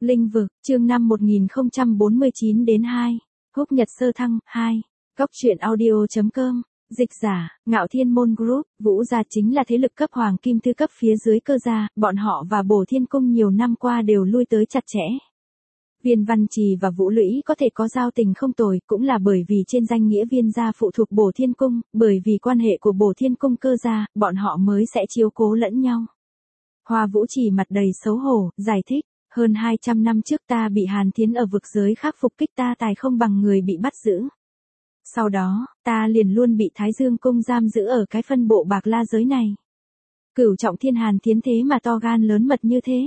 Linh vực, chương 5 1049 đến 2. Húc Nhật Sơ Thăng, 2. Góc truyện audio.com. Dịch giả, Ngạo Thiên Môn Group, Vũ gia chính là thế lực cấp hoàng kim thư cấp phía dưới Cơ gia, bọn họ và Bổ Thiên Cung nhiều năm qua đều lui tới chặt chẽ. Viên Văn Trì và Vũ Lũy có thể có giao tình không tồi, cũng là bởi vì trên danh nghĩa Viên gia phụ thuộc Bổ Thiên Cung, bởi vì quan hệ của Bổ Thiên Cung Cơ gia, bọn họ mới sẽ chiếu cố lẫn nhau. Hoa Vũ Trì mặt đầy xấu hổ, giải thích. Hơn 200 năm trước ta bị Hàn Thiến ở vực giới khác phục kích ta tài không bằng người bị bắt giữ. Sau đó, ta liền luôn bị Thái Dương Cung giam giữ ở cái phân bộ Bạc La giới này. Cửu trọng thiên Hàn Thiến thế mà to gan lớn mật như thế.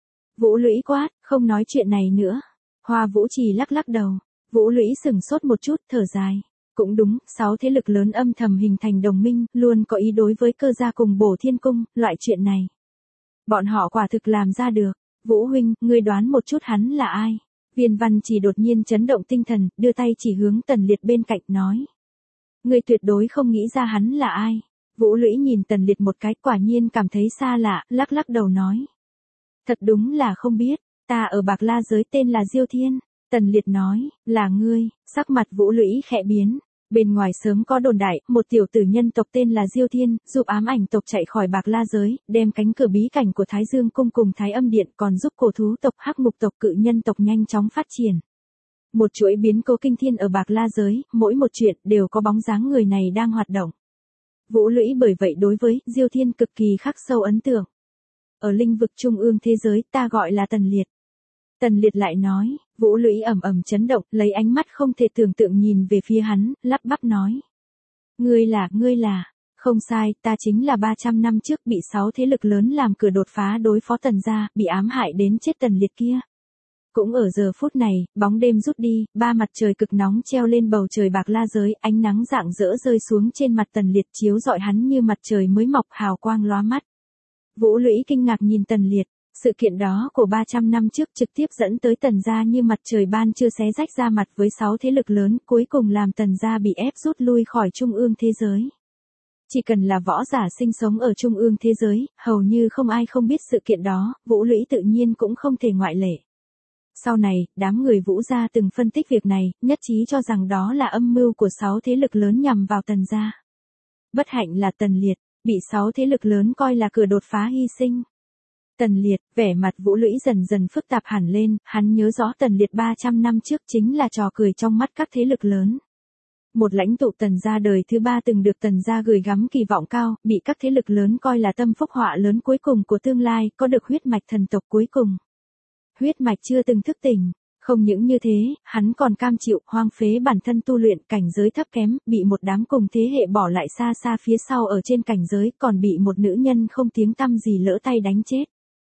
Vũ Lũy quát, không nói chuyện này nữa. Hoa Vũ Trì lắc lắc đầu. Vũ Lũy sửng sốt một chút, thở dài. Cũng đúng, 6 thế lực lớn âm thầm hình thành đồng minh, luôn có ý đối với Cơ gia cùng Bổ Thiên Cung, loại chuyện này. Bọn họ quả thực làm ra được. Vũ huynh, ngươi đoán một chút hắn là ai? Viên Văn Trì đột nhiên chấn động tinh thần, đưa tay chỉ hướng Tần Liệt bên cạnh nói. Ngươi tuyệt đối không nghĩ ra hắn là ai. Vũ Lũy nhìn Tần Liệt một cái, quả nhiên cảm thấy xa lạ, lắc lắc đầu nói. Thật đúng là không biết, ta ở Bạc La giới tên là Diêu Thiên. Tần Liệt nói, là ngươi. Sắc mặt Vũ Lũy khẽ biến. Bên ngoài sớm có đồn đại, một tiểu tử nhân tộc tên là Diêu Thiên, giúp ám ảnh tộc chạy khỏi Bạc La giới, đem cánh cửa bí cảnh của Thái Dương Cung cùng Thái Âm Điện còn giúp cổ thú tộc Hắc Mục tộc cự nhân tộc nhanh chóng phát triển. Một chuỗi biến cố kinh thiên ở Bạc La giới, mỗi một chuyện đều có bóng dáng người này đang hoạt động. Vũ Lũy bởi vậy đối với Diêu Thiên cực kỳ khắc sâu ấn tượng. Ở linh vực trung ương thế giới ta gọi là Tần Liệt. Tần Liệt lại nói, Vũ Lũy ầm ầm chấn động, lấy ánh mắt không thể tưởng tượng nhìn về phía hắn, lắp bắp nói. Ngươi là, không sai, ta chính là 300 năm trước bị 6 thế lực lớn làm cửa đột phá đối phó Tần gia, bị ám hại đến chết Tần Liệt kia. Cũng ở giờ phút này, bóng đêm rút đi, ba mặt trời cực nóng treo lên bầu trời Bạc La giới, ánh nắng rạng rỡ rơi xuống trên mặt Tần Liệt chiếu rọi hắn như mặt trời mới mọc hào quang lóa mắt. Vũ Lũy kinh ngạc nhìn Tần Liệt. Sự kiện đó của 300 năm trước trực tiếp dẫn tới Tần gia như mặt trời ban trưa xé rách ra mặt với 6 thế lực lớn, cuối cùng làm Tần gia bị ép rút lui khỏi trung ương thế giới. Chỉ cần là võ giả sinh sống ở trung ương thế giới, hầu như không ai không biết sự kiện đó, Vũ Lũy tự nhiên cũng không thể ngoại lệ. Sau này, đám người Vũ gia từng phân tích việc này, nhất trí cho rằng đó là âm mưu của 6 thế lực lớn nhằm vào Tần gia. Bất hạnh là Tần Liệt, bị 6 thế lực lớn coi là cửa đột phá hy sinh. Tần Liệt, vẻ mặt Vũ Lũy dần dần phức tạp hẳn lên, hắn nhớ rõ Tần Liệt 300 năm trước chính là trò cười trong mắt các thế lực lớn. Một lãnh tụ Tần gia đời thứ 3 từng được Tần gia gửi gắm kỳ vọng cao, bị các thế lực lớn coi là tâm phúc họa lớn cuối cùng của tương lai, có được huyết mạch thần tộc cuối cùng. Huyết mạch chưa từng thức tỉnh, không những như thế, hắn còn cam chịu hoang phế bản thân tu luyện cảnh giới thấp kém, bị một đám cùng thế hệ bỏ lại xa xa phía sau ở trên cảnh giới, còn bị một nữ nhân không tiếng tăm gì lỡ tay đánh chết.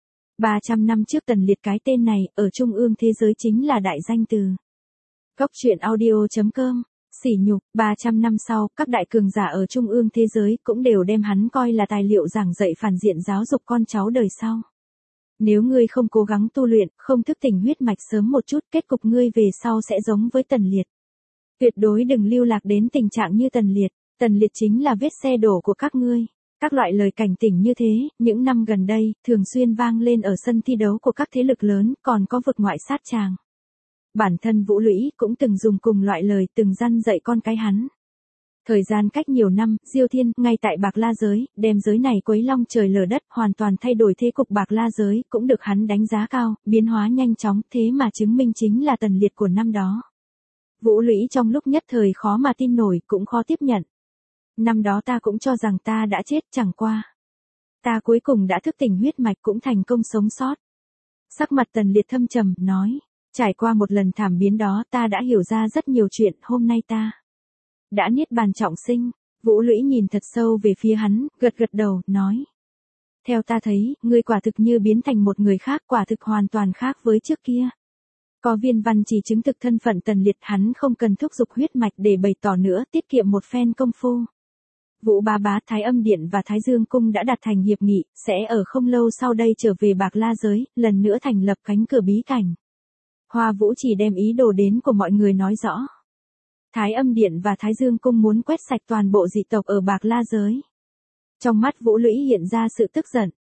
300 năm trước Tần Liệt cái tên này, ở trung ương thế giới chính là đại danh từ. Góc truyện audio.com, sỉ nhục, 300 năm sau, các đại cường giả ở trung ương thế giới cũng đều đem hắn coi là tài liệu giảng dạy phản diện giáo dục con cháu đời sau. Nếu ngươi không cố gắng tu luyện, không thức tỉnh huyết mạch sớm một chút, kết cục ngươi về sau sẽ giống với Tần Liệt. Tuyệt đối đừng lưu lạc đến tình trạng như Tần Liệt chính là vết xe đổ của các ngươi. Các loại lời cảnh tỉnh như thế, những năm gần đây, thường xuyên vang lên ở sân thi đấu của các thế lực lớn, còn có vực ngoại sát tràng. Bản thân Vũ Lũy cũng từng dùng cùng loại lời từng răn dạy con cái hắn. Thời gian cách nhiều năm, Diêu Thiên, ngay tại Bạc La giới, đem giới này quấy long trời lở đất, hoàn toàn thay đổi thế cục Bạc La giới, cũng được hắn đánh giá cao, biến hóa nhanh chóng, thế mà chứng minh chính là Tần Liệt của năm đó. Vũ Lũy trong lúc nhất thời khó mà tin nổi, cũng khó tiếp nhận. Năm đó ta cũng cho rằng ta đã chết, chẳng qua. Ta cuối cùng đã thức tỉnh huyết mạch cũng thành công sống sót. Sắc mặt Tần Liệt thâm trầm, nói, trải qua một lần thảm biến đó ta đã hiểu ra rất nhiều chuyện, hôm nay ta đã niết bàn trọng sinh. Vũ Lũy nhìn thật sâu về phía hắn, gật gật đầu, nói. Theo ta thấy, ngươi quả thực như biến thành một người khác, quả thực hoàn toàn khác với trước kia. Có Viên Văn Trì chứng thực thân phận Tần Liệt, hắn không cần thúc giục huyết mạch để bày tỏ nữa, tiết kiệm một phen công phu. Vũ Bá Bá, Thái Âm Điện và Thái Dương Cung đã đạt thành hiệp nghị, sẽ ở không lâu sau đây trở về Bạc La giới, lần nữa thành lập cánh cửa bí cảnh. Hoa Vũ chỉ đem ý đồ đến của mọi người nói rõ. Thái Âm Điện và Thái Dương Cung muốn quét sạch toàn bộ dị tộc ở Bạc La giới. Trong mắt Vũ Lũy hiện ra sự tức giận,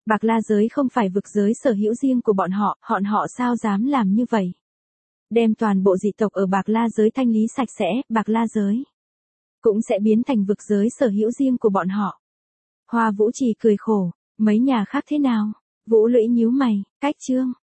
Bạc La giới không phải vực giới sở hữu riêng của bọn họ sao dám làm như vậy? Đem toàn bộ dị tộc ở Bạc La giới thanh lý sạch sẽ, Bạc La giới cũng sẽ biến thành vực giới sở hữu riêng của bọn họ. Hoa Vũ Trì cười khổ, mấy nhà khác thế nào? Vũ Lũy nhíu mày, cách Trương